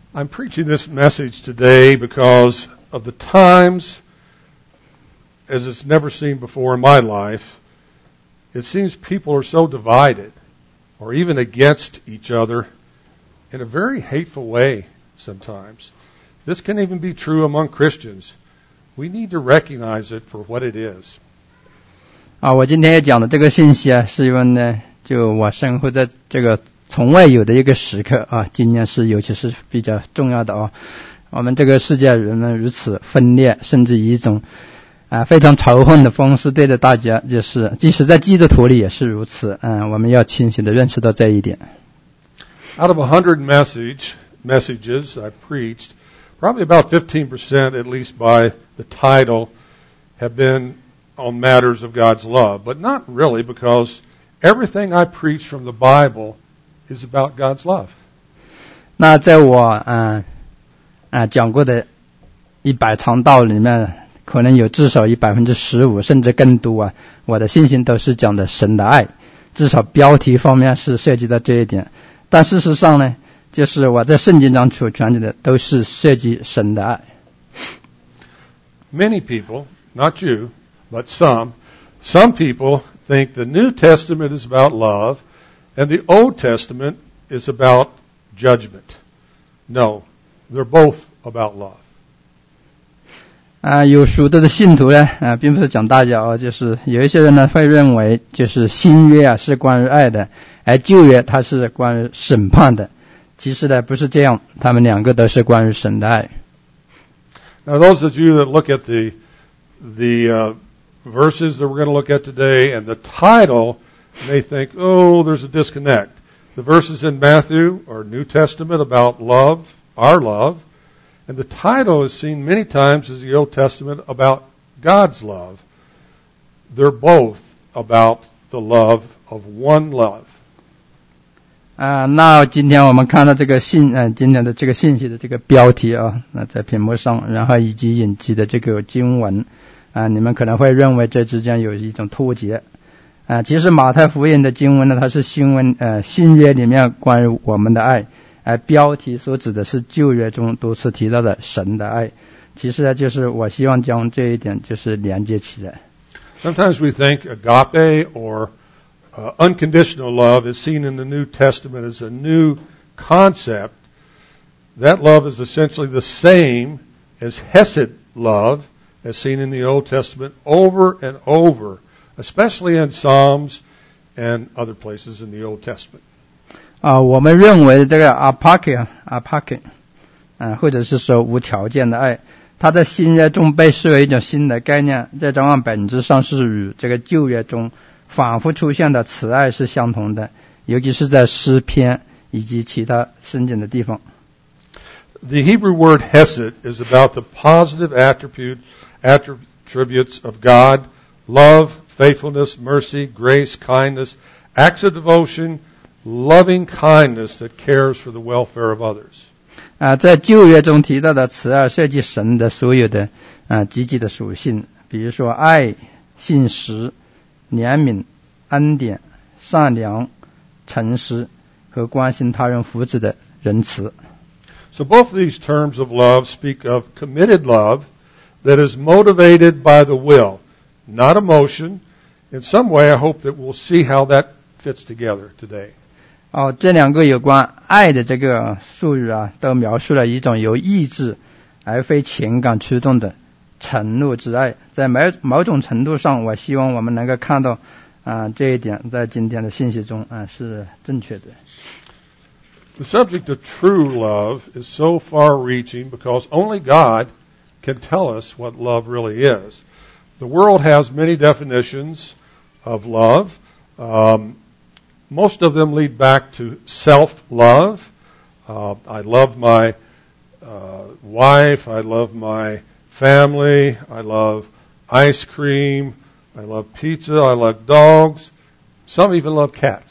I'm preaching this message today because of the times, as it's never seen before in my life, it seems people are so divided or even against each other in a very hateful way sometimes. This can even be true among Christians. We need to recognize it for what it is. 我今天要讲的这个信息是因为呢，就我生活在这个从未有的一个时刻今年是尤其是比较重要的我们这个世界人们如此分裂，甚至以一种非常仇恨的方式对待大家，就是即使在基督徒里也是如此。我们要清醒地认识到这一点。 Out of 100 messages I've preached, probably about 15%, at least by the title, have been on matters of God's love, but not really, because everything I preach from the Bible is about God's love. 那在我讲过的100场道里面，可能有至少15%甚至更多我的信心都是讲的神的爱，至少标题方面是涉及到这一点。但事实上呢，就是我在圣经上所传的都是涉及神的爱。 Many people, not you, but some people think the New Testament is about love and the Old Testament is about judgment. No, they're both about love. 有许多的信徒呢并不是讲大家就是有一些人呢会认为就是新约是关于爱的，而旧约它是关于审判的。其实呢不是这样，他们两个都是关于神的爱。 Now those of you that look at the verses that we're going to look at today and the title may think, oh, there's a disconnect. The verses in Matthew are New Testament about love, our love, and the title is seen many times as the Old Testament about God's love. They're both about the love of one love. 那今天我们看到这个今天的这个信息的这个标题那在屏幕上，然后以及引起的这个经文你们可能会认为这之间有一种脱节其实马太福音的经文呢，它是新约里面关于我们的爱，而标题所指的是旧约中多次提到的神的爱。其实呢，就是我希望将这一点就是连接起来。 Sometimes we think agape or unconditional love is seen in the New Testament as a new concept. That love is essentially the same as Hesed love as seen in the Old Testament over and over, especially in Psalms and other places in the Old Testament. 我们认为这个apake 或者是说无条件的爱，它在新约中被视为一种新的概念，在这样本质上是与这个旧约中反复出现的慈爱是相同的，尤其是在诗篇以及其他圣经的地方。 The Hebrew word hesed is about the positive attributes of God: love, faithfulness, mercy, grace, kindness, acts of devotion, loving kindness that cares for the welfare of others. 在旧约中提到的慈爱涉及神的所有的积极的属性，比如说爱、信实、怜悯、恩典、善良、诚实和关心他人福祉的仁慈。 So both of these terms of love speak of committed love that is motivated by the will, not emotion. In some way, I hope that we'll see how that fits together today. 这两个有关爱的这个术语都描述了一种由意志而非情感驱动的承诺之爱。在某种程度上，我希望我们能够看到这一点在今天的信息中是正确的。 The subject of true love is so far-reaching because only God can tell us what love really is. The world has many definitions of love. Most of them lead back to self-love. I love my wife. I love my family. I love ice cream. I love pizza. I love dogs. Some even love cats.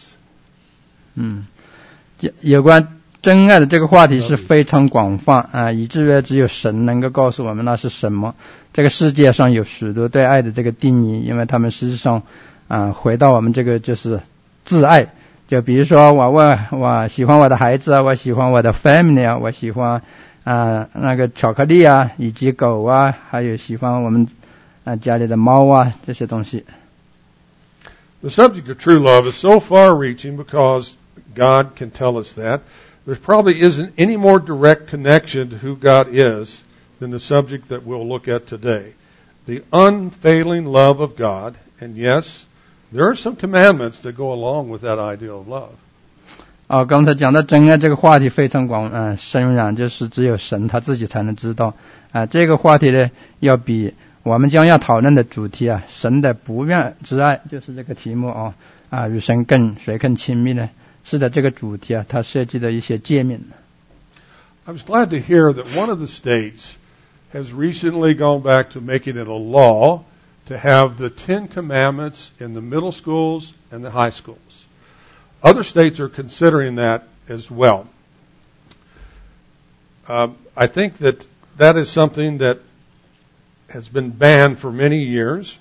有关真爱的这个话题是非常广泛以至于只有神能够告诉我们那是什么。这个世界上有许多对爱的这个定义，因为他们实际上回到我们这个就是自爱就比如说我喜欢我的孩子啊，我喜欢我的 family 啊，我喜欢那个巧克力啊，以及狗啊，还有喜欢我们家里的猫啊，这些东西。 The subject of true love is so far-reaching because God can tell us that. There probably isn't any more direct connection to who God is than the subject that we'll look at today. The unfailing love of God, and yes, there are some commandments that go along with that ideal of love. 刚才讲到真爱这个话题非常深远，就是只有神他自己才能知道。这个话题呢，要比我们将要讨论的主题神的不愿之爱，就是这个题目与神谁更亲密呢？是的，这个主题它涉及的一些诫命。 I was glad to hear that one of the states has recently gone back to making it a law to have the 10 Commandments in the middle schools and the high schools. Other states are considering that as well. I think that is something that has been banned for many years.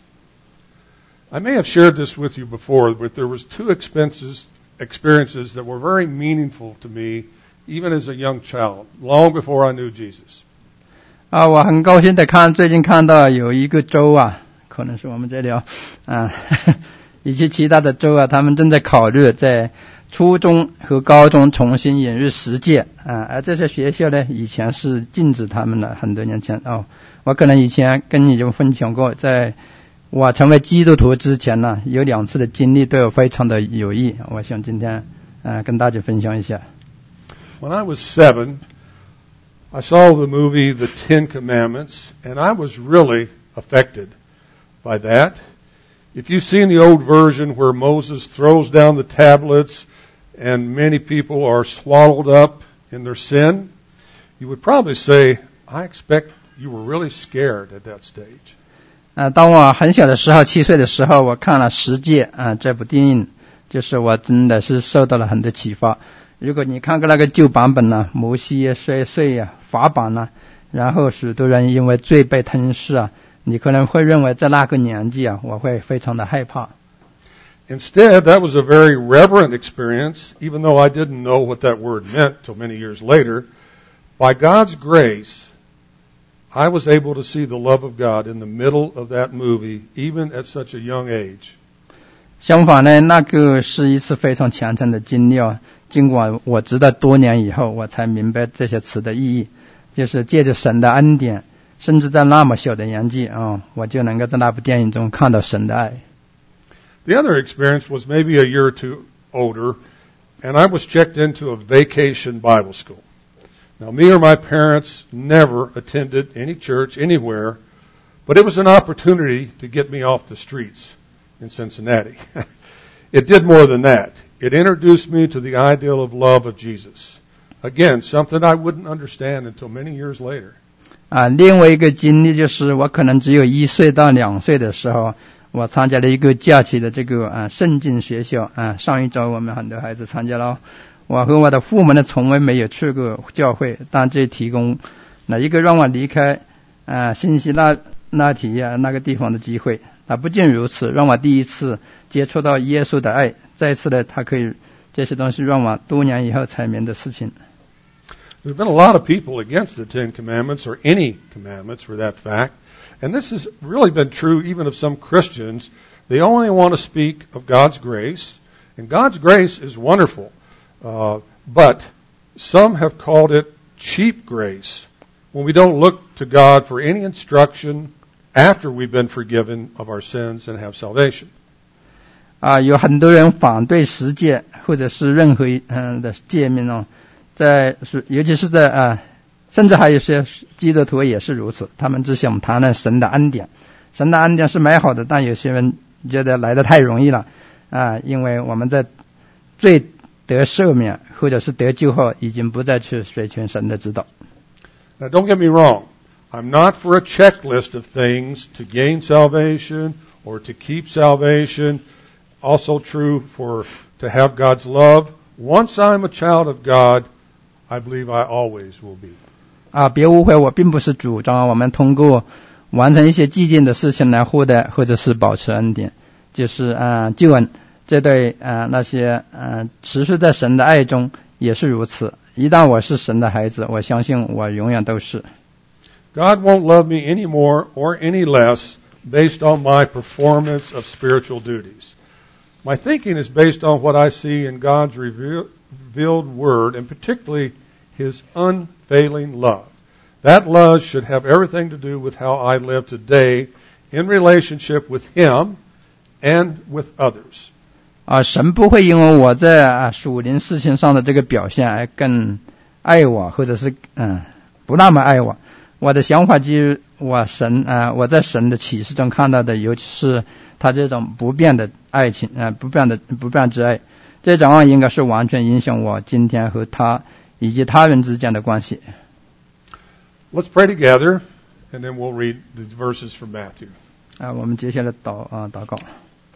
I may have shared this with you before, but there was 2 experiences that were very meaningful to me, even as a young child, long before I knew Jesus. 我很高兴的最近看到有一个州可能是我们这里以及其他的州他们正在考虑在初中和高中重新引入实践而这些学校呢，以前是禁止他们的，很多年前我可能以前跟你就分享过，在我成为基督徒之前呢，有2次的经历对我非常的有益，我想今天跟大家分享一下。 When I was 7, I saw the movie The 10 Commandments, and I was really affected by that. If you've seen the old version where Moses throws down the tablets and many people are swallowed up in their sin, you would probably say, I expect you were really scared at that stage. 当我很小的时候，7岁的时候，我看了10诫这部电影，就是我真的是受到了很多启发。如果你看过那个旧版本呢，摩西摔碎法版呢，然后许多人因为罪被吞噬你可能会认为在那个年纪我会非常的害怕。 Instead, that was a very reverent experience, even though I didn't know what that word meant till many years later. By God's grace, I was able to see the love of God in the middle of that movie, even at such a young age. 相反呢，那个是一次非常虔诚的经历尽管我直到多年以后我才明白这些词的意义，就是借着神的恩典，甚至在那么小的年纪我就能够在那部电影中看到神的爱。 The other experience was maybe a year or 2 older, and I was checked into a vacation Bible school. Now, me or my parents never attended any church anywhere, but it was an opportunity to get me off the streets in Cincinnati. It did more than that. It introduced me to the ideal of love of Jesus. Again, something I wouldn't understand until many years later. 另外一个经历就是我可能只有1岁到2岁的时候，我参加了一个假期的这个圣经学校上一周我们很多孩子参加了。我和我的父母呢从未没有去过教会，但这提供了一个让我离开新西兰那个地方的机会。不仅如此，让我第一次接触到耶稣的爱，再次呢这些东西让我多年以后才明的事情。 There's been a lot of people against the 10 Commandments, or any commandments for that fact, and this has really been true even of some Christians. They only want to speak of God's grace, and God's grace is wonderful, but some have called it cheap grace, when we don't look to God for any instruction after we've been forgiven of our sins and have salvation. 有很多人反对10诫或者是任何的诫命尤其是在甚至还有些基督徒也是如此，他们只想谈论神的恩典。神的恩典是美好的，但有些人觉得来得太容易了因为我们在罪得赦免或者是得救后，已经不再去随从神的指导。 Now, don't get me wrong. I'm not for a checklist of things to gain salvation or to keep salvation. Also true to have God's love. Once I'm a child of God, I believe I always will be. 别误会，我并不是主张我们通过完成一些既定的事情来获得或者是保持恩典，就是救恩。 这对那些持续在神的爱中也是如此。一旦我是神的孩子，我相信我永远都是。 God won't love me any more or any less based on my performance of spiritual duties. My thinking is based on what I see in God's revealed Word, and particularly His unfailing love. That love should have everything to do with how I live today in relationship with Him and with others. 神不会因为我在属灵事情上的这个表现而更爱我，或者是不那么爱我。我的想法基于我在神的启示中看到的，尤其是他这种不变的爱情，不变之爱，这种应该是完全影响我今天和他以及他人之间的关系。 Let's pray together, and then we'll read the verses from Matthew. 我们接下来祷告。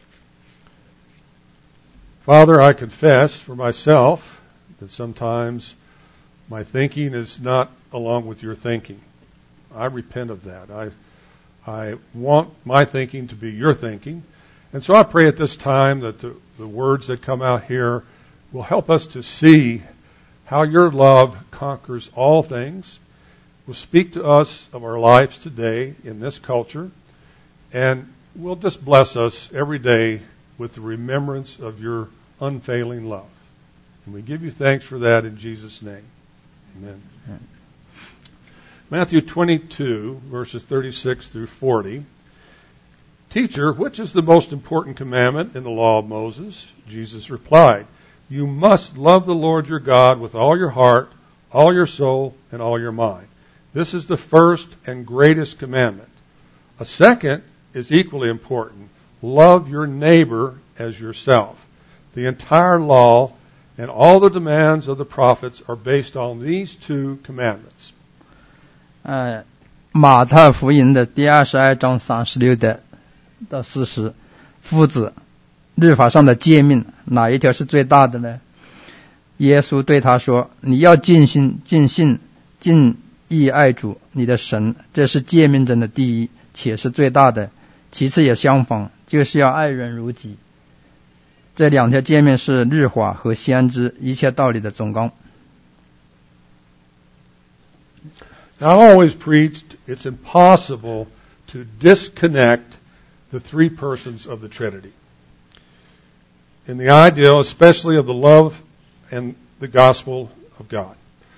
Father, I confess for myself that sometimes my thinking is not along with your thinking. I repent of that. I want my thinking to be your thinking. And so I pray at this time that the words that come out here will help us to see how your love conquers all things, will speak to us of our lives today in this culture, and will just bless us every day with the remembrance of your unfailing love. And we give you thanks for that in Jesus' name. Amen. Matthew 22, verses 36 through 40. Teacher, which is the most important commandment in the law of Moses? Jesus replied, You must love the Lord your God with all your heart, all your soul, and all your mind. This is the first and greatest commandment. A second is equally important. Love your neighbor as yourself. The entire law and all the demands of the prophets are based on these two commandments. 马太福音的第22章36到40，父子律法上的诫命，哪一条是最大的呢？耶稣对他说：“你要尽心、尽性、尽意爱主你的神，这是诫命中的第一，且是最大的。其次也相仿，就是要爱人如己。”这两条诫命是律法和先知一切道理的总纲。 Now, I've always preached it's impossible to disconnect the three persons of the Trinity. In the ideal, especially of the love and the gospel of God.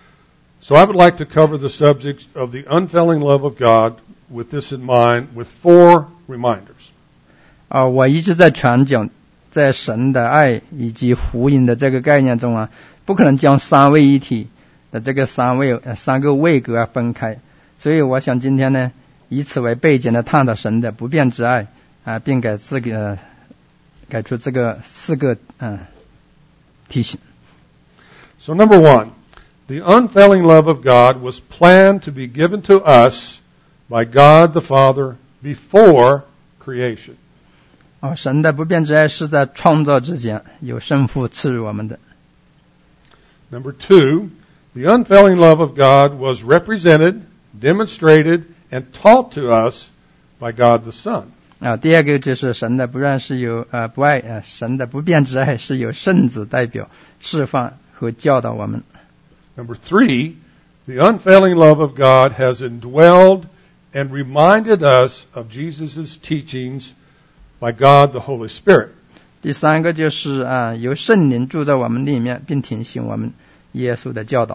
So I would like to cover the subject of the unfailing love of God with this in mind, with 4 reminders. 我一直在传讲，在神的爱以及福音的这个概念中不可能将三位一体的这个三个位格分开，所以我想今天呢，以此为背景来探讨神的不变之爱并给出这个4个提醒。 So number 1, the unfailing love of God was planned to be given to us by God the Father before creation. 神的不变之爱是在创造之前有圣父赐予我们的。 Number 2, the unfailing love of God was represented, demonstrated, and taught to us by God the Son. 第二个就是神的神的不变之爱是由圣子代表示范和教导我们。 Number 3, the unfailing love of God has indwelled and reminded us of Jesus' teachings by God the Holy Spirit. 第三个就是由圣灵住在我们里面，并提醒我们耶稣的教导。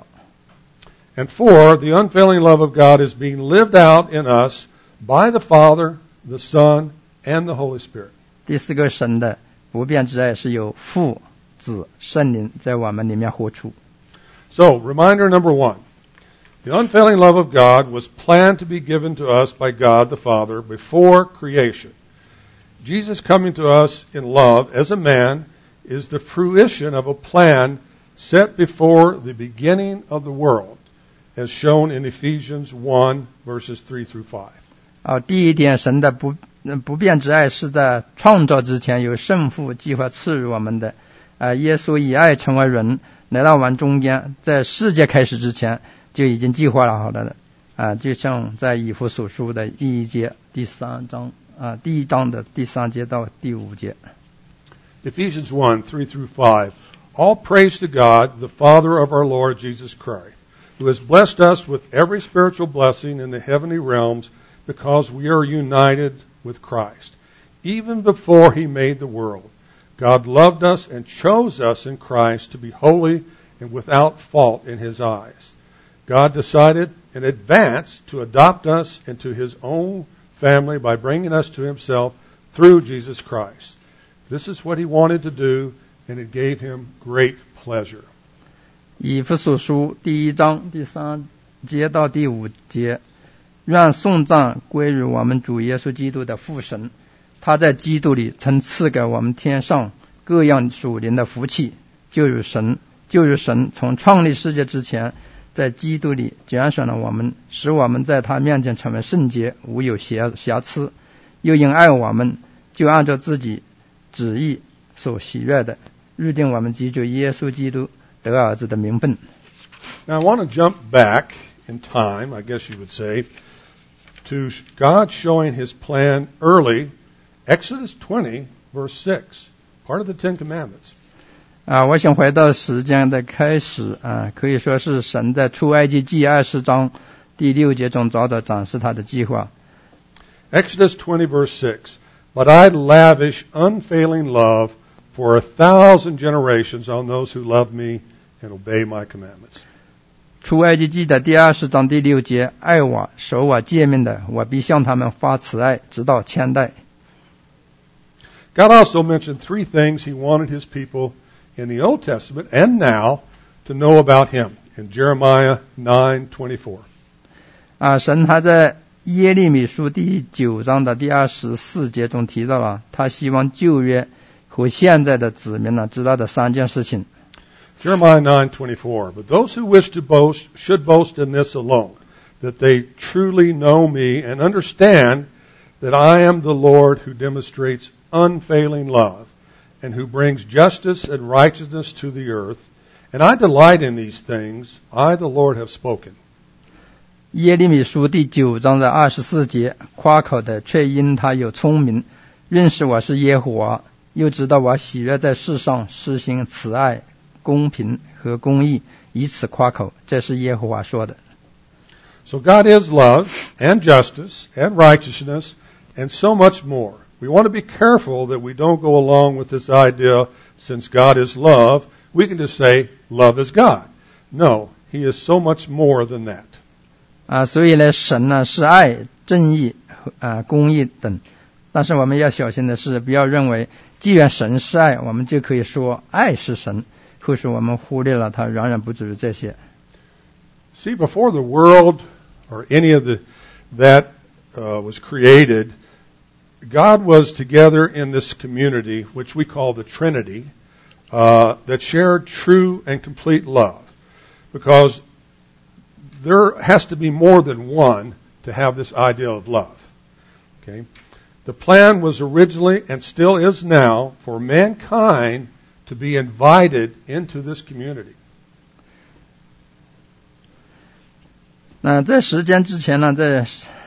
And 4, the unfailing love of God is being lived out in us by the Father, the Son, and the Holy Spirit. 第四个神的不变之爱是由父、子、圣灵在我们里面活出。 So, reminder number 1. The unfailing love of God was planned to be given to us by God the Father before creation. Jesus coming to us in love as a man is the fruition of a plan set before the beginning of the world, as shown in Ephesians 1, verses 3 through 5. 第一点，神的不变之爱是在创造之前由圣父计划赐予我们的。耶稣以爱成为人，来到我们中间，在世界开始之前就已经计划好了的。就像在以弗所书的第1章的第3节到第5节。 Ephesians 1, 3 through 5. All praise to God, the Father of our Lord Jesus Christ, who has blessed us with every spiritual blessing in the heavenly realms because we are united with Christ. Even before He made the world, God loved us and chose us in Christ to be holy and without fault in His eyes. God decided in advance to adopt us into His own family by bringing us to Himself through Jesus Christ. This is what He wanted to do, and it gave Him great pleasure. 以弗所书第1章第3节到第5节，愿颂赞归于我们主耶稣基督的父神，他在基督里曾赐给我们天上各样属灵的福气，就如神从创立世界之前，在基督里拣选了我们，使我们在他面前成为圣洁，无有瑕疵，又因爱我们，就按照自己旨意所喜悦的，预定我们记住耶稣基督得儿子的名分。 Now I want to jump back in time, I guess you would say, to God showing His plan early, Exodus 20, verse 6, part of the Ten Commandments. 我想回到时间的开始可以说是神在出埃及记20章第6节中早早展示他的计划。 Exodus 20, verse 6, But I lavish unfailing love for 1,000 generations on those who love me and obey my commandments. 出埃及记的第20章第6节，爱我守我诫命的，我必向他们发慈爱，直到千代。 God also mentioned three things He wanted His people in the Old Testament and now to know about Him in Jeremiah 9:24. 神还在耶利米书第9章的第24节中提到了，他希望旧约和现在的子民知道的3件事情。 Jeremiah 9:24. But those who wish to boast should boast in this alone, that they truly know me and understand that I am the Lord who demonstrates unfailing love and who brings justice and righteousness to the earth. And I delight in these things. I, the Lord, have spoken. 耶利米书第9章的24节，夸口的却因他有聪明，认识我是耶和华，又知道我喜悦在世上施行慈爱、公平和公义，以此夸口。这是耶和华说的。 So God is love and justice and righteousness and so much more. We want to be careful that we don't go along with this idea, since God is love, we can just say, love is God. No, He is so much more than that. 所以呢，神是爱、正义、公义等。但是我们要小心的是，不要认为既然神是爱，我们就可以说爱是神，或是我们忽略了它远远不止于这些。 See, before the world or any of that was created, God was together in this community, which we call the Trinity, that shared true and complete love. Because there has to be more than one to have this idea of love. Okay? The plan was originally and still is now for mankind to be invited into this community. 在时间之前呢，在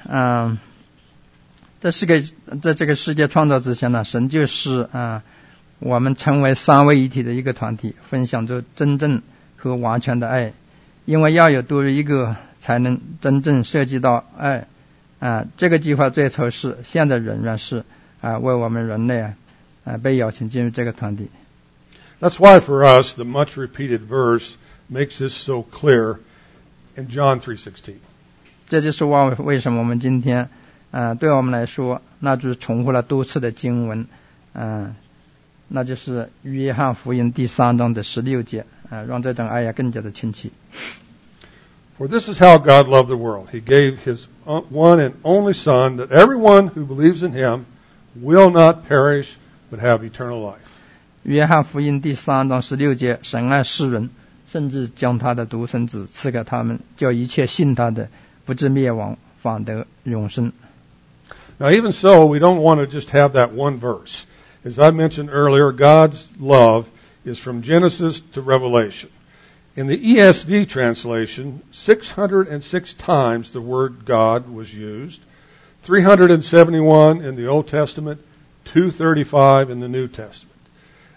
这个世界创造之前呢，神就是我们成为三位一体的一个团体，分享着真正和完全的爱。因为要有多于一个，才能真正涉及到爱。这个计划最初是，现在仍然是为我们人类被邀请进入这个团体。 That's why for us the much repeated verse makes this so clear in John 3:16. 这就是为什么我们今天对我们来说，那就是重复了多次的经文，那就是约翰福音第3章的16节，让这种爱更加的清晰。 For this is how God loved the world. He gave His one and only Son, that everyone who believes in Him will not perish but have eternal life. 约翰福音第3章16节，神爱世人，甚至将他的独生子赐给他们，叫一切信他的不至灭亡，反得永生。 Now even so, we don't want to just have that one verse. As I mentioned earlier, God's love is from Genesis to Revelation. In the ESV translation, 606 times the word God was used, 371 in the Old Testament, 235 in the New Testament.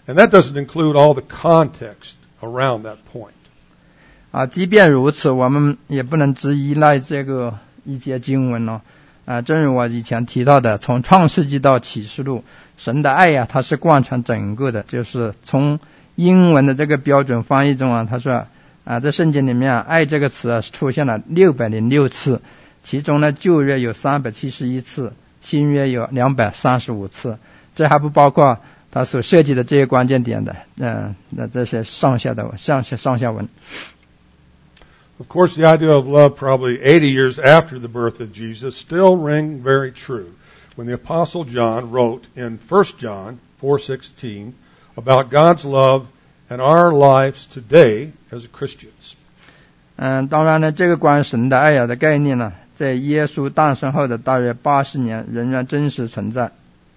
And that doesn't include all the context around that point. 即便如此，我们也不能只依赖这个一节经文哦。正如我以前提到的，从创世纪到启示录，神的爱呀，它是贯穿整个的。就是从英文的这个标准翻译中啊，他说在圣经里面爱这个词出现了606次，其中呢旧约有371次，新约有235次，这还不包括他所涉及的这些关键点的那这些上下文。 Of course, the idea of love probably 80 years after the birth of Jesus still ring very true when the Apostle John wrote in 1 John 4:16 about God's love and our lives today as Christians. 当然呢，这个关于神的爱的概念呢，在耶稣诞生后的大约80年仍然真实存在。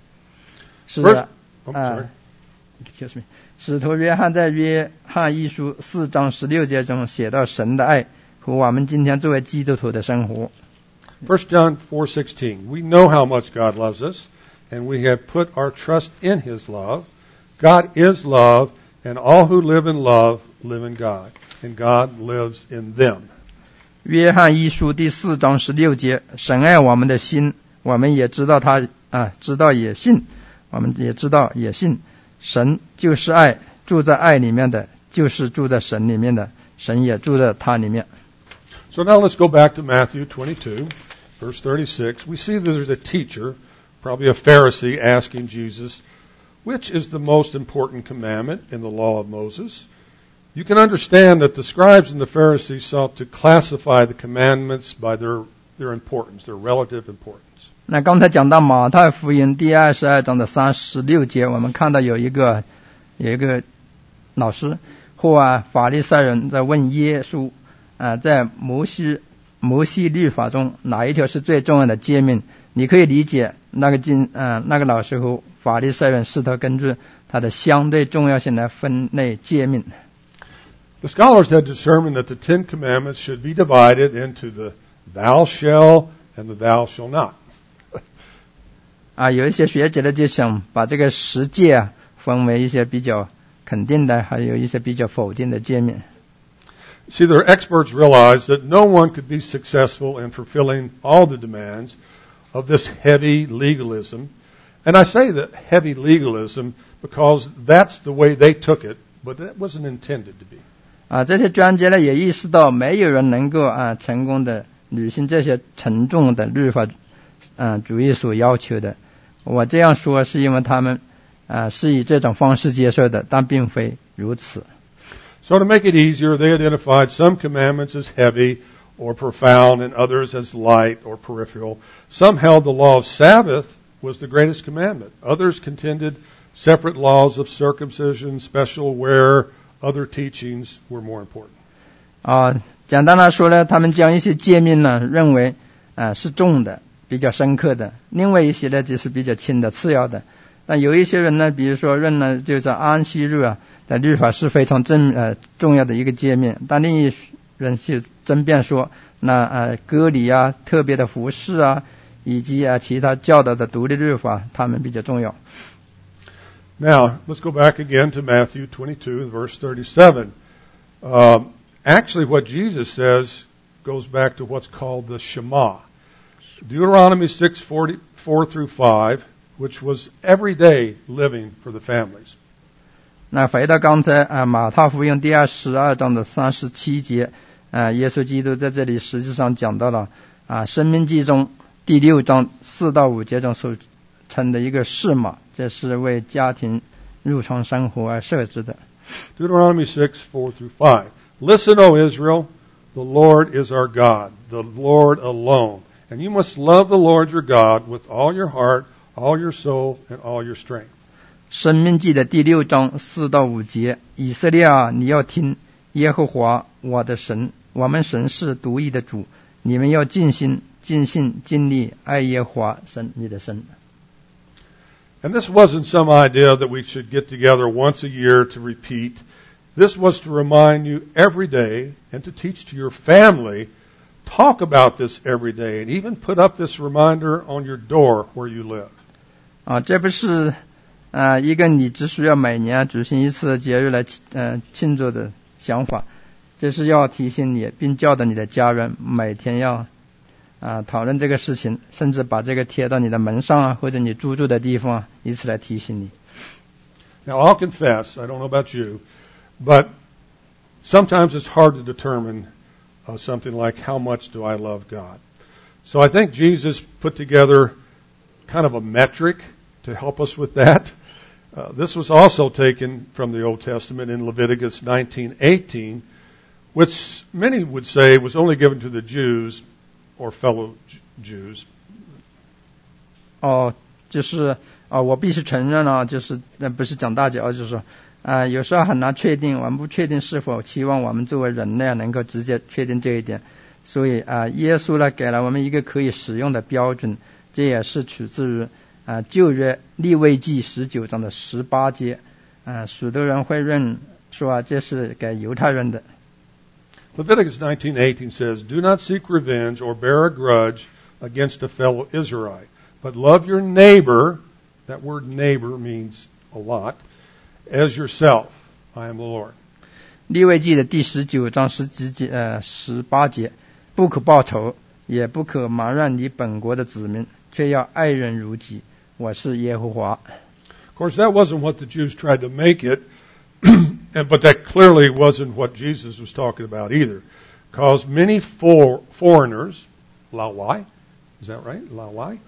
使徒约翰在约翰一书4章16节中写到神的爱和我们今天作为基督徒的生活。 1 John 4:16 We know how much God loves us, and we have put our trust in His love. God is love, and all who live in love live in God, and God lives in them. 约翰一书第4章16节，神爱我们的心，我们也知道知道也信，我们也知道也信。神就是爱，住在爱里面的就是住在神里面的，神也住在他里面。 So now let's go back to Matthew 22, verse 36. We see that there's a teacher, probably a Pharisee, asking Jesus, which is the most important commandment in the law of Moses? You can understand that the scribes and the Pharisees sought to classify the commandments by their importance, their relative importance. 那刚才讲到马太福音第22章的36节，我们看到有一个老师或法利赛人在问耶稣在摩西律法中哪一条是最重要的诫命？你可以理解那个老师和法利赛人试图根据它的相对重要性来分类诫命。 The scholars had determined that the 10 commandments should be divided into the thou shall and the thou shall not. 有一些学者呢就想把这个10诫分为一些比较肯定的，还有一些比较否定的诫命。 See, the experts realized that no one could be successful in fulfilling all the demands of this heavy legalism. And I say that heavy legalism because that's the way they took it, but that wasn't intended to be. 这些专家呢也意识到没有人能够成功的履行这些沉重的律法主义所要求的。我这样说是因为他们是以这种方式接受的，但并非如此。 So to make it easier, they identified some commandments as heavy or profound and others as light or peripheral. Some held the law of Sabbath was the greatest commandment. Others contended separate laws of circumcision, special wear, other teachings were more important. 简单来说呢，他们将一些诫命呢认为是重的，比较深刻的，另外一些呢就是比较轻的，次要的。但有一些人呢，比如说认呢就是安息日的律法是非常重要的一个诫命，但另一人是争辩说那割礼特别的服事以及其他教导的独立律法他们比较重要。 Now, let's go back again to Matthew 22, verse 37. Actually, what Jesus says goes back to what's called the Shema. Deuteronomy 6:4 through 5, which was everyday living for the families. 那回到刚才马太福音第22章的37节，耶稣基督在这里实际上讲到了申命记中第6章4到5节中所称的一个誓码，这是为家庭日常生活而设置的。 Deuteronomy 6:4 through 5. Listen, O Israel, the Lord is our God, the Lord alone. And you must love the Lord your God with all your heart, all your soul, and all your strength. 申命记的第6章4到5节，以色列你要听耶和华我的神，我们神是独一的主，你们要尽心、尽性、尽力爱耶和华神你的神。 And this wasn't some idea that we should get together once a year to repeat. This was to remind you every day and to teach to your family. Talk about this every day and even put up this reminder on your door where you live. 这不是一个你只需要每年举行一次节日来庆祝的想法，这是要提醒你，并教导你的家人每天要讨论这个事情，甚至把这个贴到你的门上或者你住的地方以此来提醒你。 Now, I'll confess, I don't know about you, but sometimes it's hard to determine something like how much do I love God. So I think Jesus put together kind of a metric to help us with that. This was also taken from the Old Testament in Leviticus 19:18, which many would say was only given to the Jews or fellow Jews. 就是我必须承认就是不是讲大家，就是说有时候很难确定，我们不确定是否期望我们作为人类能够直接确定这一点，所以耶稣呢给了我们一个可以使用的标准，这也是取自于旧约利未记19章的18节，许多人会认说这是给犹太人的。 Leviticus 19:18 says, "Do not seek revenge or bear a grudge against a fellow Israelite, but love your neighbor." That word neighbor means a lot. As yourself, I am the Lord. 利未记的第19章18节，不可报仇，也不可埋怨你本国的子民，却要爱人如己。我是耶和华。 Of course, that wasn't what the Jews tried to make it, but that clearly wasn't what Jesus was talking about either. Because many foreigners, Laowai, is that right? Laowai?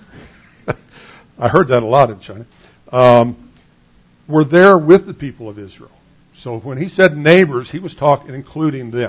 I heard that a lot in China, were there with the people of Israel. So when he said neighbors, he was including them.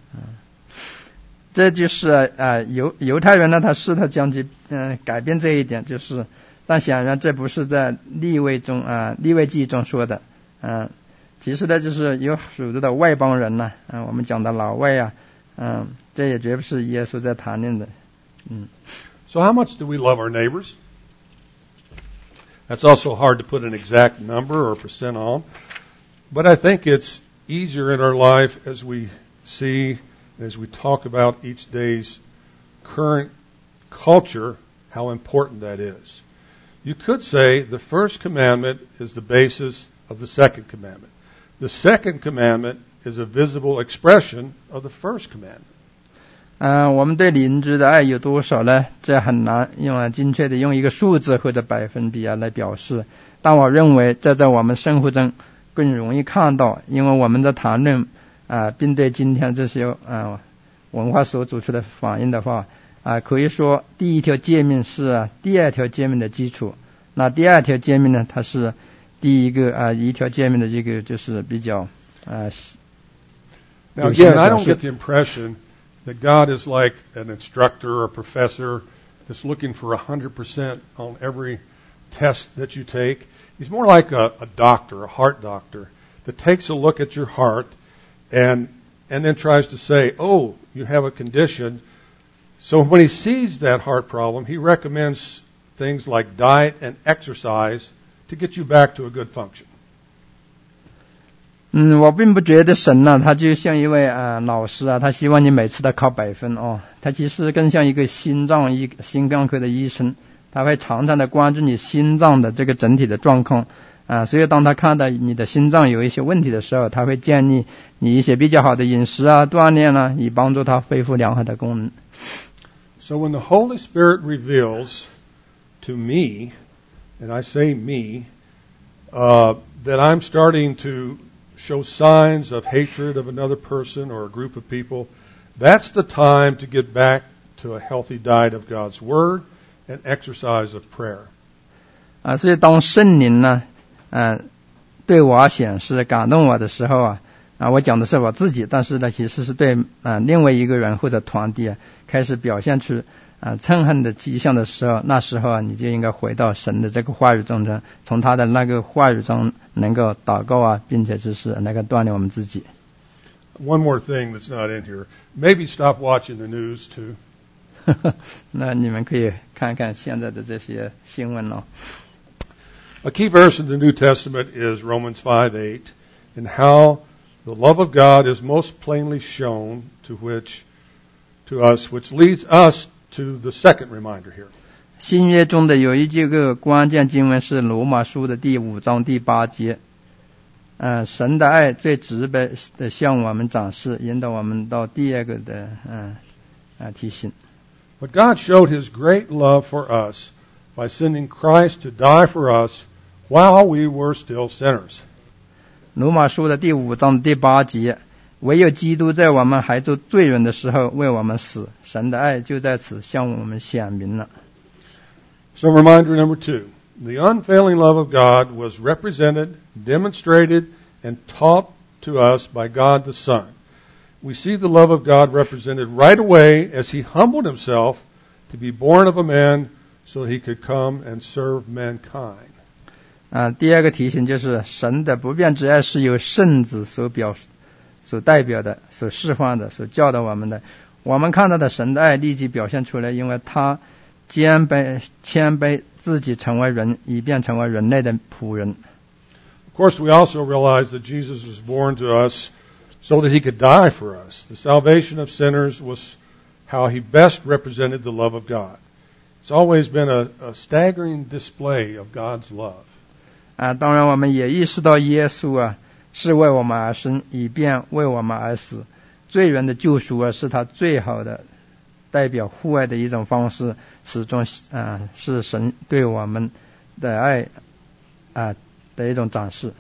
这就是犹太人呢，他试图将改变这一点，就是但显然这不是在利未记中说的，其实呢就是有许多的外邦人呢，我们讲的老外这也绝不是耶稣在谈论的。 So how much do we love our neighbors? That's also hard to put an exact number or percent on, but I think it's easier in our life as we see, as we talk about each day's current culture, how important that is. You could say the first commandment is the basis of the second commandment. The second commandment is a visible expression of the first commandment. 我们对邻居的爱有多少呢？这很难精确的用一个数字或者百分比来表示。但我认为这在我们生活中更容易看到，因为我们的谈论并对今天这些文化所做出的反应的话，可以说第一条诫命是第二条诫命的基础。那第二条诫命呢，它是第一条诫命的这个就是比较 Now again, I don't get the impression that God is like an instructor or a professor that's looking for 100% on every test that you take. He's more like a doctor, a heart doctor, that takes a look at your heart and then tries to say, oh, you have a condition. So when he sees that heart problem, he recommends things like diet and exercise to get you back to a good function. 我并不觉得神呢，他就像一位老师他希望你每次都考100分他其实更像一个心脏科的医生，他会常常的关注你心脏的这个整体的状况所以当他看到你的心脏有一些问题的时候，他会建议你一些比较好的饮食锻炼以帮助它恢复良好的功能。 So when the Holy Spirit reveals to me, and I say me, that I'm starting to show signs of hatred of another person or a group of people, that's the time to get back to a healthy diet of God's Word and exercise of prayer. 所以当圣灵呢对我显示感动我的时候我讲的是我自己，但是呢其实是对另外一个人或者团体开始表现出憎恨的迹象的时候，那时候你就应该回到神的这个话语中，从他的那个话语中能够祷告并且就是那个锻炼我们自己。 One more thing that's not in here. Maybe stop watching the news too. 那你们可以看看现在的这些新闻 A key verse in the New Testament is Romans 5:8, and how the love of God is most plainly shown to us, which leads us to the second reminder here. 新约中的有一个关键经文是罗马书的第5章第8节。神的爱最直白的向我们展示，引导我们到第二个的提醒。 But God showed His great love for us by sending Christ to die for us while we were still sinners. 罗马书的第5章第8节，唯有基督在我们还做罪人的时候为我们死，神的爱就在此向我们显明了。 So reminder number 2, the unfailing love of God was represented, demonstrated, and taught to us by God the Son. We see the love of God represented right away as He humbled Himself to be born of a man so He could come and serve mankind. 第二个提醒就是神的不变之爱是由圣子所代表的，所释放的，所教导我们的。我们看到的神的爱立即表现出来，因为他谦卑自己成为人，以便成为人类的仆人。 Of course, we also realize that Jesus was born to us so that He could die for us. The salvation of sinners was how He best represented the love of God. It's always been a staggering display of God's love. 当然我们也意识到耶稣是为我们而生，以便为我们而死。罪人的救赎是他最好的代表父爱的一种方式，始终是神对我们的爱的一种展示。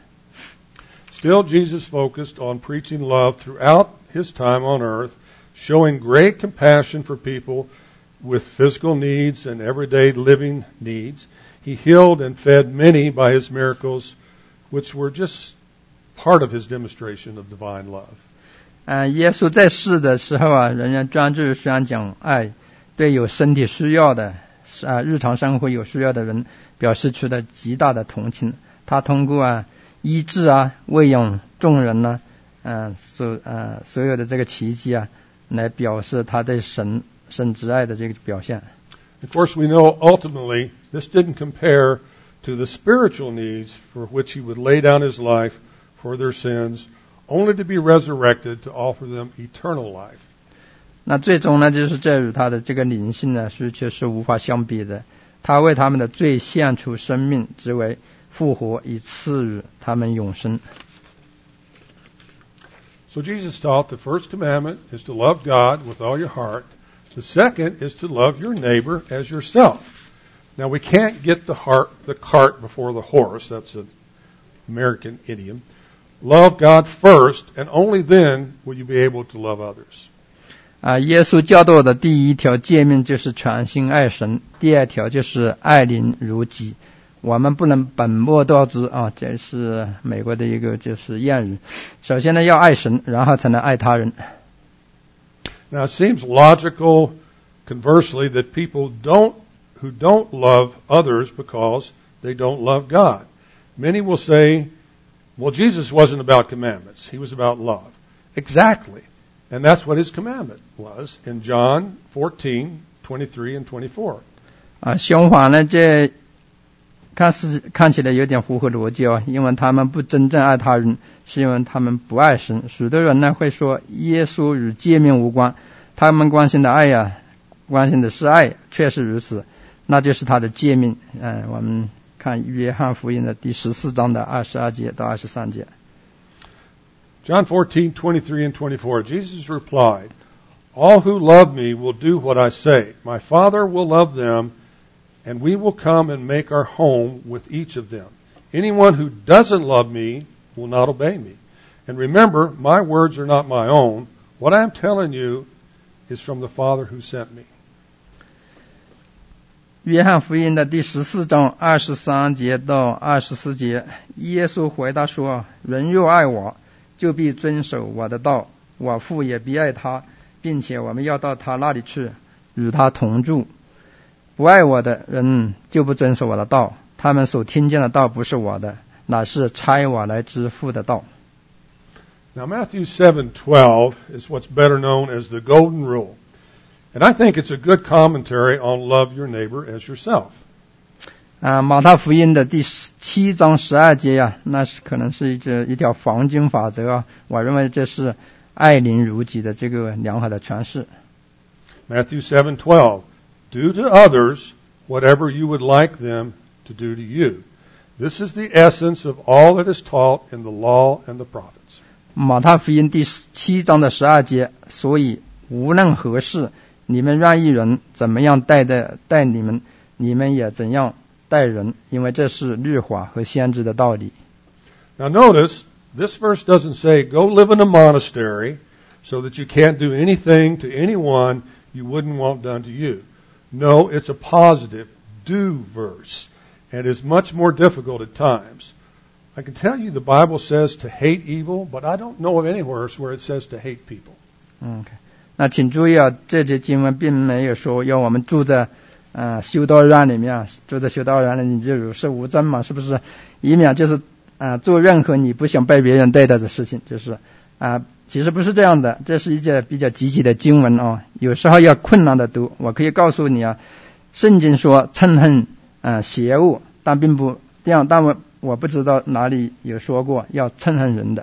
Still, Jesus focused on preaching love throughout His time on earth, showing great compassion for people with physical needs and everyday living needs. He healed and fed many by His miracles, which were just part of His demonstration of divine love. 耶稣在世的时候仍然专注宣讲爱，对有身体需要的日常生活有需要的人表示出了极大的同情。他通过医治喂养众人所有的这个奇迹来表示他对神之爱的这个表现。 Of course, we know ultimately this didn't compare to the spiritual needs for which He would lay down His life for their sins, only to be resurrected to offer them eternal life. 那最终呢，就是这与他的这个灵性需求是无法相比的。他为他们的罪献出生命，只为复活，以赐予他们永生。 So Jesus taught the first commandment is to love God with all your heart. The second is to love your neighbor as yourself. Now we can't get the cart before the horse. That's an American idiom. Love God first, and only then will you be able to love others. 耶稣教导的第一条诫命就是全心爱神，第二条就是爱邻如己。我们不能本末倒置这是美国的一个就是谚语。首先呢要爱神，然后才能爱他人。 Now it seems logical, conversely, that people who don't love others because they don't love God. Many will say, well, Jesus wasn't about commandments. He was about love. Exactly. And that's what His commandment was in John 14:23 and 24. 相反呢，这看起来有点符合逻辑因为他们不真正爱他人，是因为他们不爱神。许多人呢会说耶稣与诫命无关，他们关心的爱关心的是爱，确实如此，那就是他的诫命。我们看约翰福音的第14章的22节到23节。 John 14:23 and 24, Jesus replied, All who love me will do what I say. My Father will love them, and we will come and make our home with each of them. Anyone who doesn't love me will not obey me. And remember, my words are not my own. What I am telling you is from the Father who sent me. 约翰福音的第14章23节到24节，耶稣回答说：人若爱我，就必遵守我的道，我父也必爱他，并且我们要到他那里去，与他同住。不爱我的人就不遵守我的道，他们所听见的道不是我的，乃是差我来之父的道。 Now Matthew 7:12 is what's better known as the Golden Rule. And I think it's a good commentary on love your neighbor as yourself. 马太福音的第7章12节那是可能是一条黄金法则我认为这是爱邻如己的这个良好的诠释。 Matthew 7:12, Do to others whatever you would like them to do to you. This is the essence of all that is taught in the law and the prophets. 马太福音第7章的12节，所以无论何事，你们让一人怎么样待你们，你们也怎样待人，因为这是律法和先知的道理。 Now notice, this verse doesn't say, go live in a monastery so that you can't do anything to anyone you wouldn't want done to you. No, it's a positive do verse, and is much more difficult at times. I can tell you the Bible says to hate evil, but I don't know of anywhere where it says to hate people. OK， 那请注意啊，这节经文并没有说要我们住在修道院里面，住在修道院里你就与世无争嘛，是不是？以免就是做任何你不想被别人对待的事情，就是其实不是这样的，这是一节比较积极的经文哦。有时候要困难的读，我可以告诉你啊，圣经说憎恨邪恶，但并不这样，但我不知道哪里有说过要憎恨人的。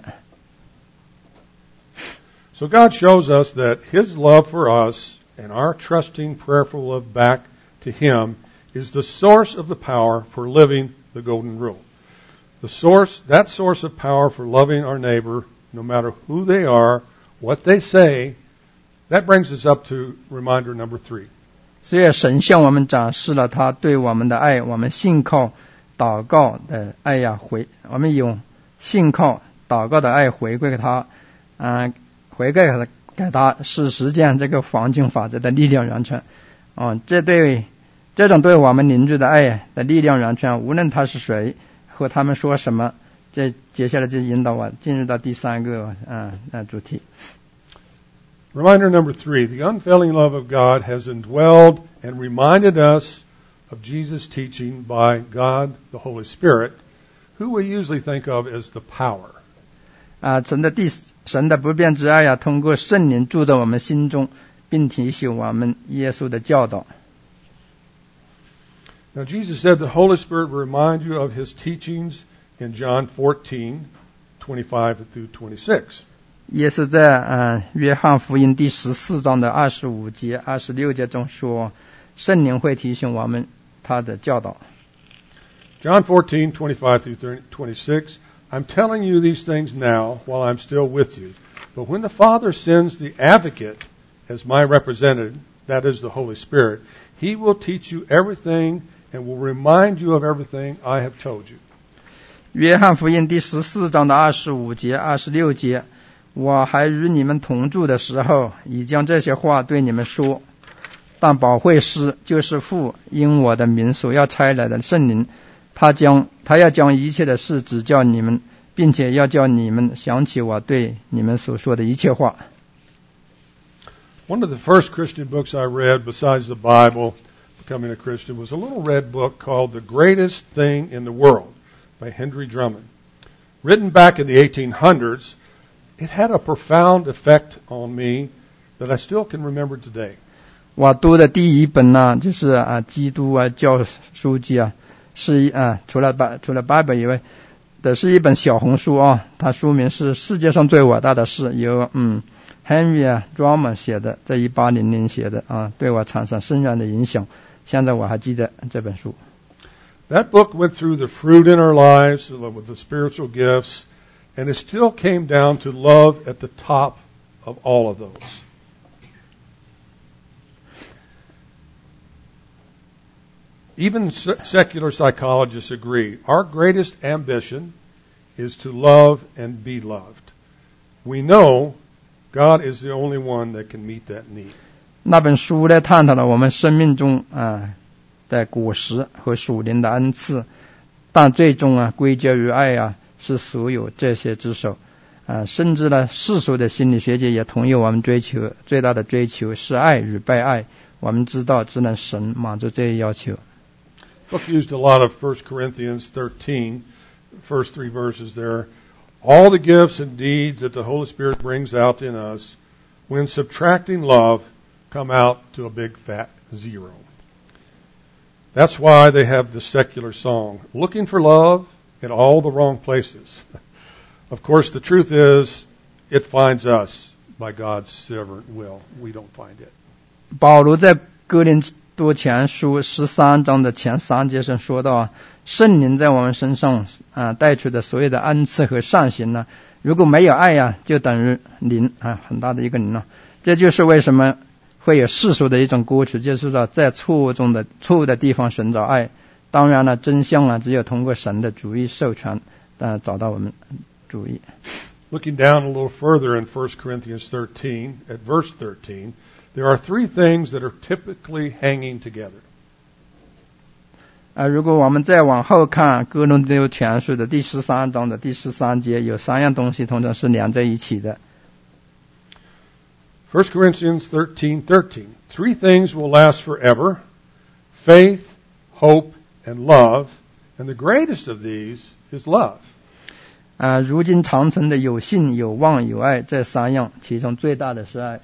So God shows us that His love for us and our trusting, prayerful love back to Him is the source of the power for living the Golden Rule. That source of power for loving our neighbor, no matter who they are, what they say, that brings us up to reminder number 3. 所以神向我们展示了他对我们的爱，我们信靠祷告的爱呀，我们用信靠祷告的爱回馈给他，回馈给他是实践这个黄金法则的力量源泉。这种对我们邻居的爱的力量源泉，无论他是谁和他们说什么，这接下来就引导我进入到第3个主题。 Reminder number 3, the unfailing love of God has indwelled and reminded us of Jesus' teaching by God, the Holy Spirit, who we usually think of as the power. 神的不变之爱呀，通过圣灵住在我们心中，并提醒我们耶稣的教导。 Now Jesus said the Holy Spirit will remind you of His teachings in John 14:25 through 26. 耶稣在约翰福音第14章的25节、26节中说，圣灵会提醒我们他的教导。 John 14:25 through 26. I'm telling you these things now while I'm still with you. But when the Father sends the advocate as my representative, that is the Holy Spirit, He will teach you everything and will remind you of everything I have told you. 约翰福音第14章的25节、26节，我还与你们同住的时候，已将这些话对你们说。但保惠师就是父因我的名所要差来的圣灵，他要将一切的事指教你们，并且要叫你们想起我对你们所说的一切话。 One of the first Christian books I read besides the Bible, becoming a Christian, was a little red book called The Greatest Thing in the World by Henry Drummond. Written back in the 1800s, it had a profound effect on me that I still can remember today. 我读的第一本呢，就是基督教书籍是除了 Bible 以外的是一本小红书它书名是世界上最伟大的事，由Henry Drummond 写的，在1800年写的对我产生深远的影响，现在我还记得这本书。 That book went through the fruit in our lives with the spiritual gifts, and it still came down to love at the top of all of those. Even secular psychologists agree our greatest ambition is to love and be loved. We know God is the only one that can meet that need. 那本书呢，探讨了我们生命中的果实和属灵的恩赐，但最终归结于爱是所有这些之首。甚至呢，世俗的心理学界也同意我们最大的追求是爱与被爱。我们知道，只能神满足这一要求。 Book used a lot of 1 Corinthians 13, first 3 verses there. All the gifts and deeds that the Holy Spirit brings out in us, when subtracting love, come out to a big fat 0. That's why they have the secular song, looking for love in all the wrong places. Of course, the truth is, it finds us by God's sovereign will. We don't find it. 保罗在哥林多前书13章的前3节上说到，圣灵在我们身上带出的所有的恩赐和善行呢，如果没有爱呀，就等于零很大的一个零了。这就是为什么会有世俗的一种歌曲，就是说在错误的地方寻找爱。当然了，真相只有通过神的主意授权找到我们主意。 Looking down a little further in 1 Corinthians 13, at verse 13, there are 3 things that are typically hanging together. 如果我们再往后看哥林多前书的第13章的第13节，有3样东西通常是连在一起的。 1 Corinthians 13:13. 3 things will last forever: faith, hope, and love. And the greatest of these is love. 如今长存的有信、有望、有爱，这3样，其中最大的是爱。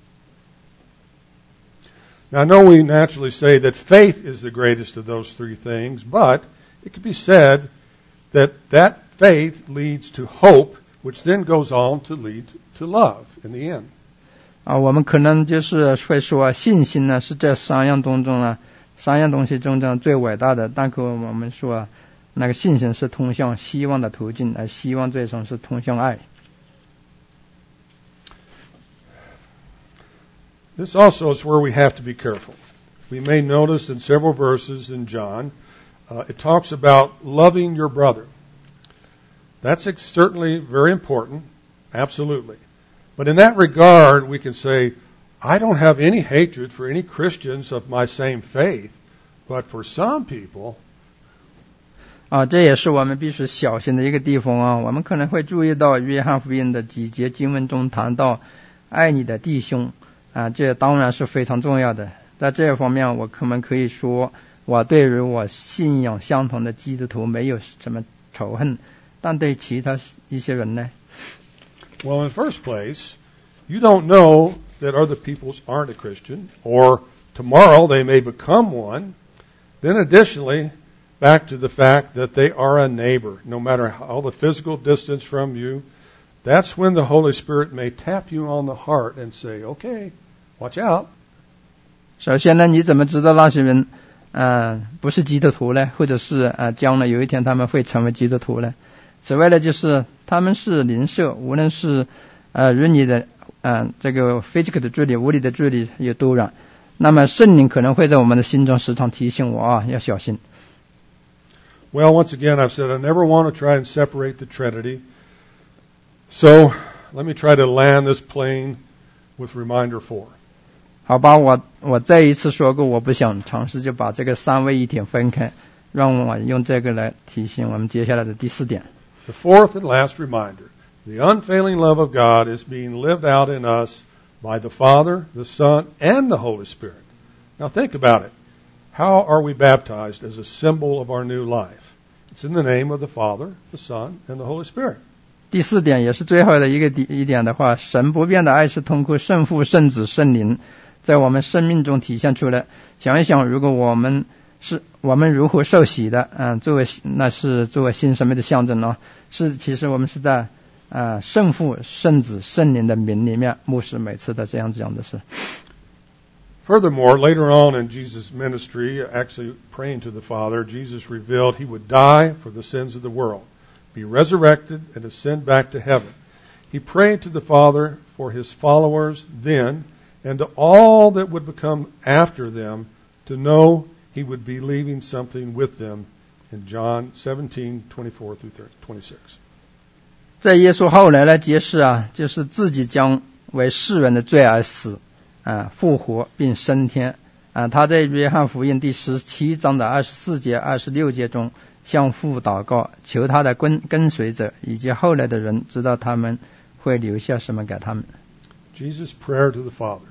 Now, I know we naturally say that faith is the greatest of those 3 things, but it could be said that faith leads to hope, which then goes on to lead to love in the end. 我们可能就是会说，信心呢是这3样东西中最伟大的，但可我们说，那个信心是通向希望的途径，而希望最终是通向爱。 This also is where we have to be careful. We may notice in several verses in John, it talks about loving your brother. That's certainly very important, absolutely. But in that regard, we can say, I don't have any hatred for any Christians of my same faith, but for some people... 这也是我们必须小心的一个地方我们可能会注意到约翰福音的几节经文中谈到爱你的弟兄这当然是非常重要的。在这方面，我们可以说，我对于我信仰相同的基督徒没有什么仇恨，但对其他一些人呢？ Well, in the first place, you don't know that other people aren't a Christian, or tomorrow they may become one. Then additionally, back to the fact that they are a neighbor, no matter how the physical distance from you, that's when the Holy Spirit may tap you on the heart and say, okay, watch out. 首先呢，你怎么知道那些人不是基督徒呢？或者是将来有一天他们会成为基督徒呢？此外呢，就是他们是邻舍，无论是与你的这个 physical 的距离、物理的距离有多远，那么圣灵可能会在我们的心中时常提醒我要小心。 Well, once again, I've said I never want to try and separate the Trinity. So, let me try to land this plane with reminder 4. 好吧，我再一次说过，我不想尝试就把这个3位一体分开，让我用这个来提醒我们接下来的第4点。 The fourth and last reminder: the unfailing love of God is being lived out in us by the Father, the Son, and the Holy Spirit. Now think about it. How are we baptized as a symbol of our new life? It's in the name of the Father, the Son, and the Holy Spirit. 第4点也是最后的一点的话，神不变的爱是通过圣父、圣子、圣灵在我们生命中体现出来。想一想，如果我们如何受洗的作为新生命的象征呢？其实我们是在圣父、圣子、圣灵的名里面，牧师每次都这样讲的是。 Furthermore, later on in Jesus' ministry, actually praying to the Father, Jesus revealed he would die for the sins of the world, be resurrected, and ascend back to heaven. He prayed to the Father for his followers then, and to all that would become after them, to know he would be leaving something with them in John 17:24 through 26. 在耶稣后来揭示就是自己将为世人的罪而死复活并升天他在约翰福音第17章的24节26节中向父祷告，求他的跟随者以及后来的人知道他们会留下什么给他们。 Jesus' prayer to the Father.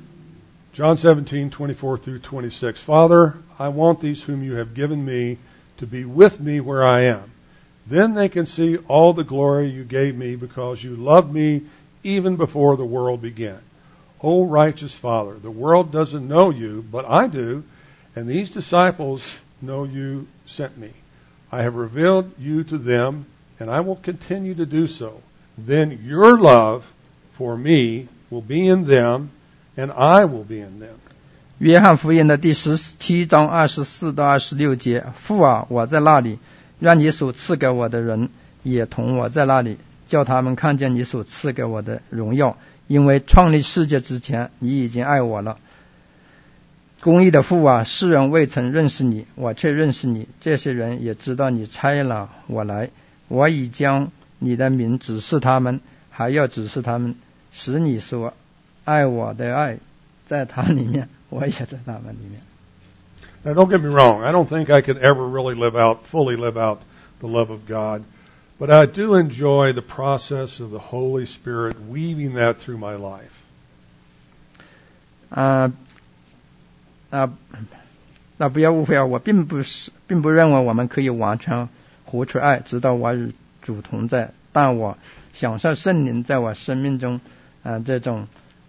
John 17:24 through 26. Father, I want these whom you have given me to be with me where I am. Then they can see all the glory you gave me because you loved me even before the world began. O righteous Father, the world doesn't know you, but I do, and these disciples know you sent me. I have revealed you to them, and I will continue to do so. Then your love for me will be in them, and I will be in them. 约翰福音的第17章24到26节，父啊，我在那里，愿你所赐给我的人也同我在那里，叫他们看见你所赐给我的荣耀，因为创立世界之前，你已经爱我了。公义的父啊，世人未曾认识你，我却认识你，这些人也知道你差了我来，我已将你的名指示他们，还要指示他们，使你所爱我的爱在他里面，我也在他们里面。 Now, don't get me wrong. I don't think I could ever really fully live out the love of God. But I do enjoy the process of the Holy Spirit weaving that through my life. 不要误会啊，我并不认为我们可以完全活出爱，直到我与主同在。但我享受圣灵在我生命中这种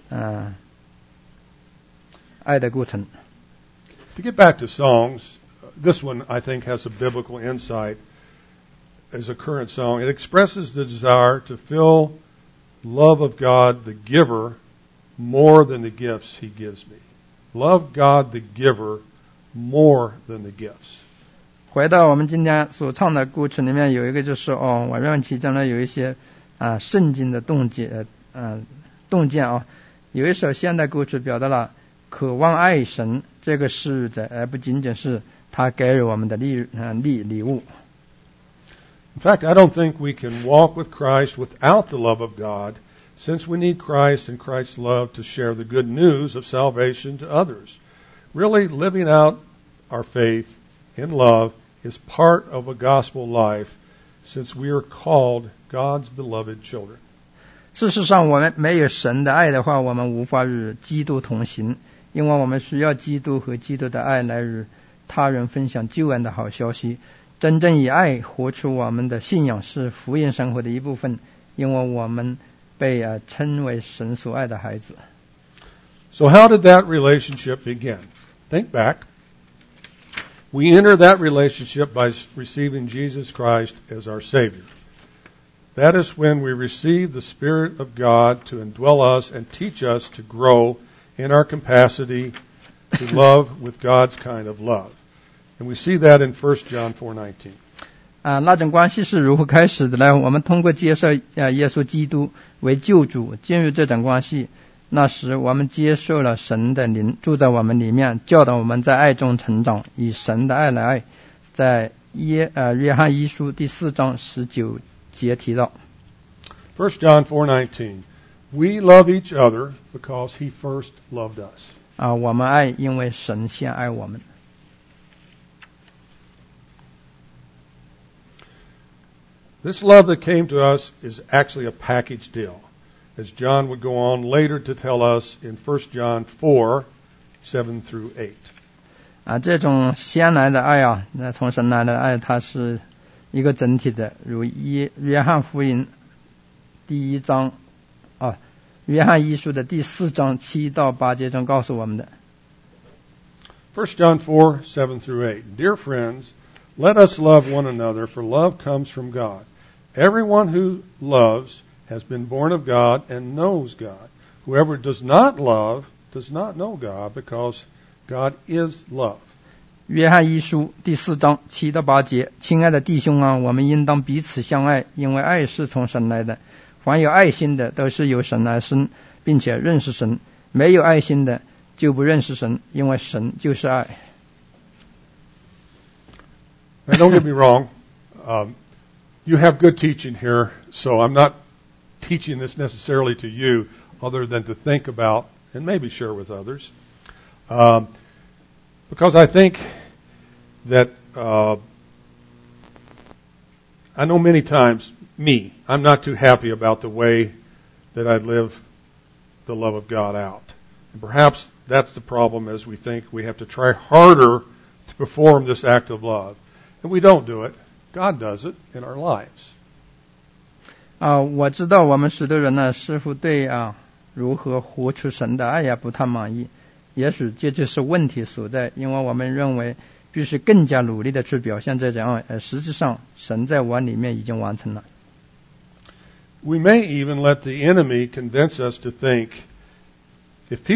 爱的过程。 To get back to songs, this one I think has a biblical insight as a current song. It expresses the desire to feel love of God, the giver, more than the gifts He gives me. Love God, the giver, more than the gifts. 回到我们今天所唱的歌曲里面，有一个就是我认为其中呢有一些圣经的洞见啊。有一首现代歌曲表达了渴望爱神这个事的，而不仅仅是他给予我们的礼物。 In fact, I don't think we can walk with Christ without the love of God, since we need Christ and Christ's love to share the good news of salvation to others. Really, living out our faith in love is part of a gospel life, since we are called God's beloved children. 事实上，我们没有神的爱的话，我们无法与基督同行，因为我们需要基督和基督的爱来与他人分享救恩的好消息。真正以爱活出我们的信仰是福音生活的一部分，因为我们被称为神所爱的孩子。 So how did that relationship begin? Think back. We enter that relationship by receiving Jesus Christ as our Savior. That is when we receive the Spirit of God to indwell us and teach us to grow in our capacity to love with God's kind of love. And we see that in 1 John 4:19. 那种关系是如何开始的呢？我们通过接受耶稣基督为救主进入这种关系，那时我们接受了神的灵住在我们里面，教导我们在爱中成长，以神的爱来爱。在约翰一书第4章19节提到。 1 John 4:19. We love each other because He first loved us. 我们爱，因为神先爱我们。 This love that came to us is actually a package deal, as John would go on later to tell us in 1 John 4:7 through 8. 这种先来的爱从神来的爱，它是一个整体的，如约翰福音第1章约翰一书的第4章7到8节中告诉我们的。 1 John 4:7 through 8. Dear friends, let us love one another, for love comes from God. Everyone who loves has been born of God and knows God. Whoever does not love does not know God, because God is love. 约翰一书第4章7到8节，亲爱的弟兄啊，我们应当彼此相爱，因为爱是从神来的。凡有爱心的，都是由神而生，并且认识神；没有爱心的，就不认识神，因为神就是爱。 Now, don't get me wrong. You have good teaching here, so I'm not teaching this necessarily to you, other than to think about and maybe share with others. Because I think that I know many times, I'm not too happy about the way that I live the love of God out. And perhaps that's the problem, as we think we have to try harder to perform this act of love. And we don't do it. God does it in our lives. 我知道我们许多人呢，似乎对如何活出神的爱不太满意。也许这就是问题所在，因为我们认为必须更加努力的去表现这种爱，而实际上神在我里面已经完成了。 We may even let the enemy convince us to think if people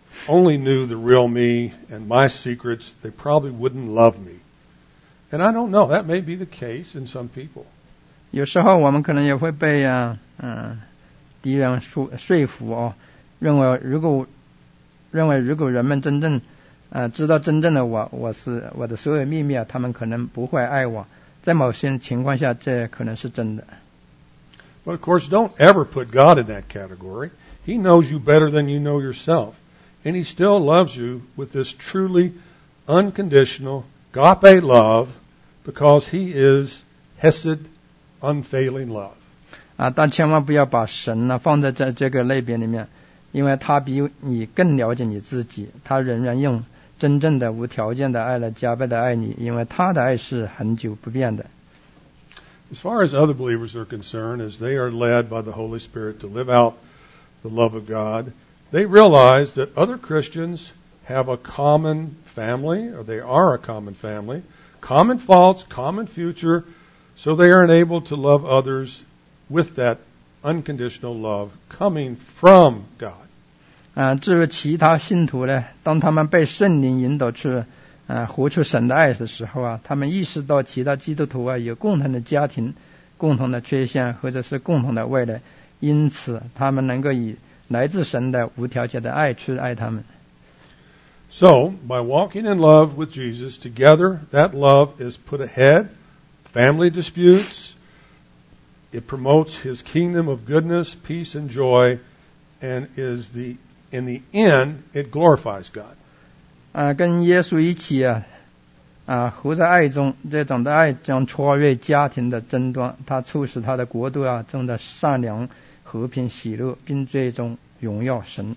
only knew the real me and my secrets, they probably wouldn't love me. And I don't know, that may be the case in some people. 有时候我们可能也会被敌人说服哦，认为如果人们真正知道真正的我是我的所有秘密啊，他们可能不会爱我。在某些情况下，这可能是真的。 But of course, don't ever put God in that category. He knows you better than you know yourself. And He still loves you with this truly unconditional agape love because He is Hesed, unfailing love. 但千万不要把神呢放在这个类别里面，因为他比你更了解你自己，他仍然用真正的无条件的爱来加倍的爱你，因为他的爱是恒久不变的。 As far as other believers are concerned, as they are led by the Holy Spirit to live out the love of God, they realize that other Christians have a common family, or they are a common family, common faults, common future, so they are enabled to love others with that unconditional love coming from God. 至于其他信徒呢，当他们被圣灵引导去活出神的爱的时候他们意识到其他基督徒有共同的家庭、共同的缺陷或者是共同的未来，因此他们能够以来自神的无条件的爱去爱他们。 So, by walking in love with Jesus together, that love is put ahead family disputes. It promotes His kingdom of goodness, peace, and joy, and in the end, it glorifies God. 跟耶稣一起活在爱中，这种的爱将超越家庭的争端，它促使他的国度中的善良、和平、喜乐，并最终荣耀神。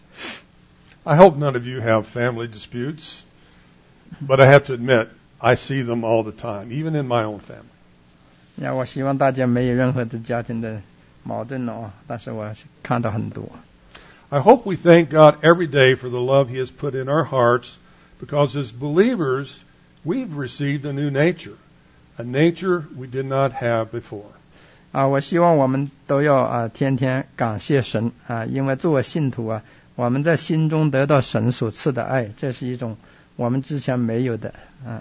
I hope none of you have family disputes, but I have to admit, I see them all the time, even in my own family. 我希望大家没有任何的家庭的矛盾但是我看到很多。 I hope we thank God every day for the love He has put in our hearts, because as believers, we've received a new nature, a nature we did not have before. 我希望我们都要天天感谢神因为作为信徒我们在心中得到神所赐的爱，这是一种我们之前没有的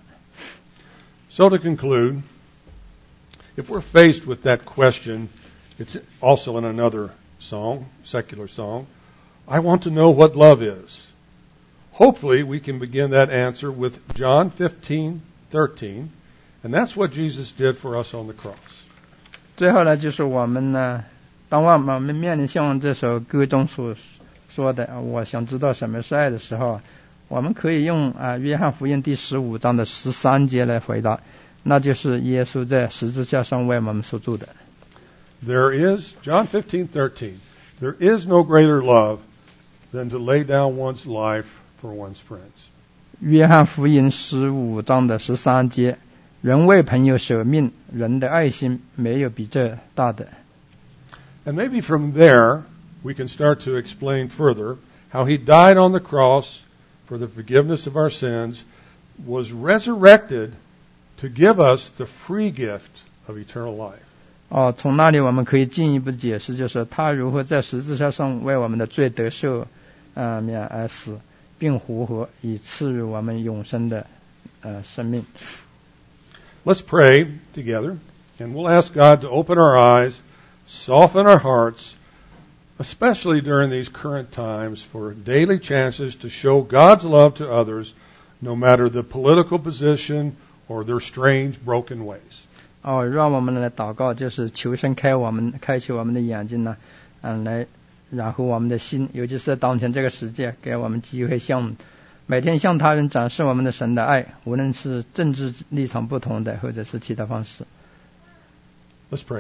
So to conclude, if we're faced with that question, it's also in another song, secular song, I want to know what love is. Hopefully we can begin that answer with John 15:13, and that's what Jesus did for us on the cross. 最后呢，就是我们呢，当我们面临像这首歌中所说的我想知道什么是爱的时候我们可以用约翰福音第15章的13节来回答，那就是耶稣在十字架上为我们所做的。 There is, John 15:13, there is no greater love than to lay down one's life for one's friends. 约翰福音15章的13节，人为朋友舍命，人的爱心没有比这大的。 And maybe from there we can start to explain further how He died on the cross for the forgiveness of our sins, was resurrected to give us the free gift of eternal life. 从那里我们可以进一步解释，就是他如何在十字架上为我们的罪得赦免而死，并复活，以赐予我们永生的生命。 Let's pray together, and we'll ask God to open our eyes, soften our hearts, especially during these current times, for daily chances to show God's love to others, no matter the political position or their strange, broken ways. 让我们来祷告，就是求神开启我们的眼睛呢，来然后我们的心，尤其是当前这个世界，给我们机会每天向他人展示我们的神的爱，无论是政治立场不同的，或者是其他方式。 Let's pray.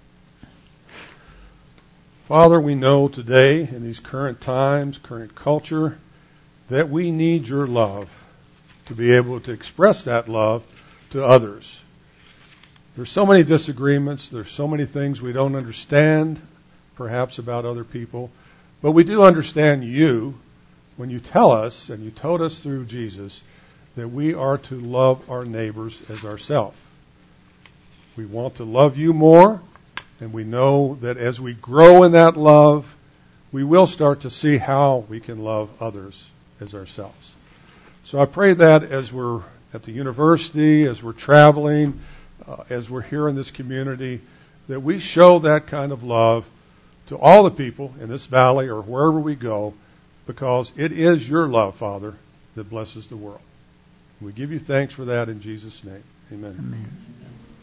Father, we know today, in these current times, current culture, that we need your love to be able to express that love to others. There's so many disagreements, there's so many things we don't understand, perhaps about other people, but we do understand you when you tell us, and you told us through Jesus, that we are to love our neighbors as ourselves. We want to love you more, and we know that as we grow in that love, we will start to see how we can love others as ourselves. So I pray that as we're at the university, as we're traveling, as we're here in this community, that we show that kind of love to all the people in this valley or wherever we go, because it is your love, Father, that blesses the world. We give you thanks for that in Jesus' name. Amen. Amen.